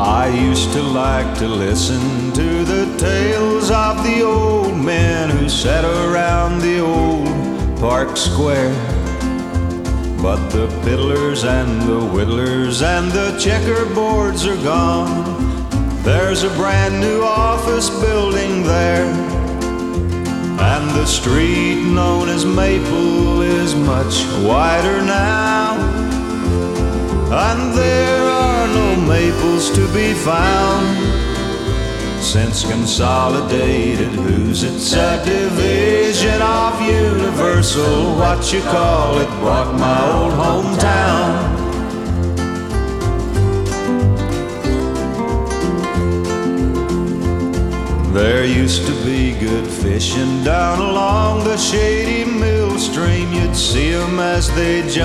I used to like to listen to the tales of the old men who sat around the old Park Square. But the piddlers and the whittlers and the checkerboards are gone. There's a brand new office building there, and the street known as Maple is much wider now. And there are no Maples to be found since Consolidated, whose it's a division of Universal, what you call it, bought my old hometown. There used to be good fishing down along the shady mill stream. You'd see 'em as they jumped